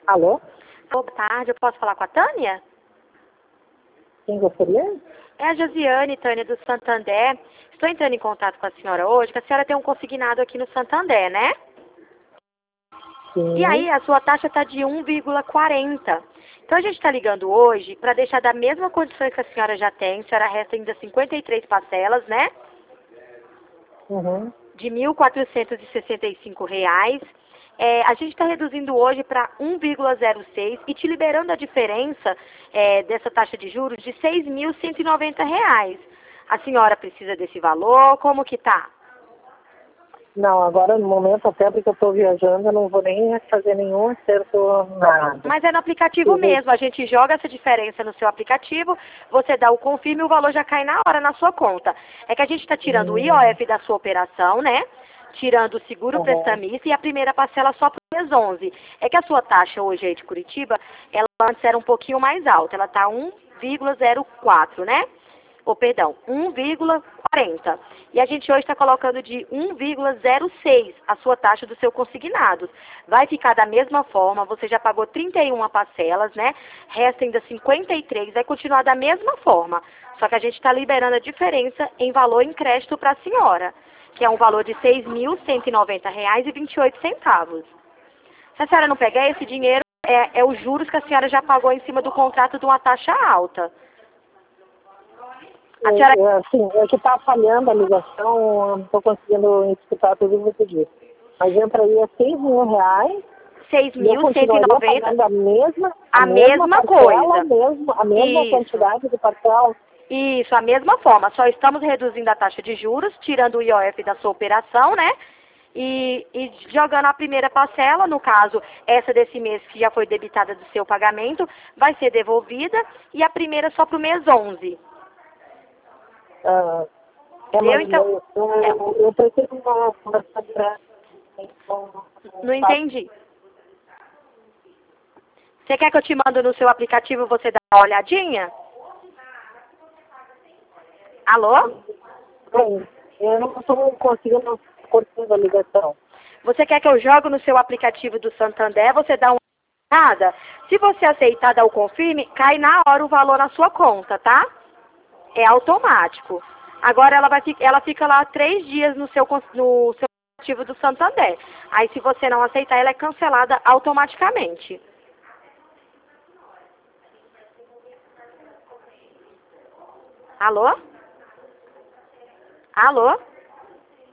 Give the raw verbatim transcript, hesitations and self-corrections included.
Alô? Boa tarde, eu posso falar com a Tânia? Quem gostaria? É a Josiane, Tânia, do Santander. Estou entrando em contato com a senhora hoje, que a senhora tem um consignado aqui no Santander, né? E Sim. aí, a sua taxa está de um vírgula quarenta. Então, a gente está ligando hoje para deixar da mesma condição que a senhora já tem. A senhora resta ainda cinquenta e três parcelas, né? Uhum. De mil quatrocentos e sessenta e cinco reais. É, a gente está reduzindo hoje para um vírgula zero seis e te liberando a diferença é, dessa taxa de juros de seis mil cento e noventa reais. A senhora precisa desse valor? Como que tá? Não, agora no momento, até porque eu estou viajando, eu não vou nem fazer nenhum acerto, nada. Mas é no aplicativo mesmo, a gente joga essa diferença no seu aplicativo, você dá o confirme e o valor já cai na hora na sua conta. É que a gente está tirando o Hum, I O F da sua operação, né? Tirando o seguro uhum. prestamista e a primeira parcela só para o mês onze. É que a sua taxa hoje aí de Curitiba, ela antes era um pouquinho mais alta, ela está um vírgula zero quatro, né? Ou perdão, um vírgula quarenta. E a gente hoje está colocando de um vírgula zero seis a sua taxa do seu consignado. Vai ficar da mesma forma, você já pagou trinta e uma parcelas, né? Resta ainda cinquenta e três, vai continuar da mesma forma. Só que a gente está liberando a diferença em valor em crédito para a senhora, que é um valor de seis mil cento e noventa reais e vinte e oito centavos. Se a senhora não pegar esse dinheiro, é, é os juros que a senhora já pagou em cima do contrato de uma taxa alta. A É, senhora é, assim, é que está falhando a ligação, eu não estou conseguindo escutar tudo que você disse. Mas entraria seis mil reais seis e eu mil cento e continuaria noventa, pagando a mesma, a a mesma mesma parcela, coisa. mesmo, a mesma Isso, quantidade de parcela. isso, a mesma forma. Só estamos reduzindo a taxa de juros, tirando o I O F da sua operação, né? E, e jogando a primeira parcela, no caso, essa desse mês que já foi debitada do seu pagamento, vai ser devolvida, e a primeira só para o mês onze. Ah, é, Entendeu? mas Então, eu, é, eu, eu preciso uma conversa direto com o não entendi. Você quer que eu te mando no seu aplicativo e você dá uma olhadinha? Alô? Bem, eu não estou conseguindo cortando a ligação. Você quer que eu jogue no seu aplicativo do Santander, você dá uma olhada? Se você aceitar dar o confirme, cai na hora o valor na sua conta, tá? É automático. Agora ela, vai, fi- ela fica lá três dias no seu, cons- no seu aplicativo do Santander. Aí se você não aceitar, ela é cancelada automaticamente. Alô? Alô?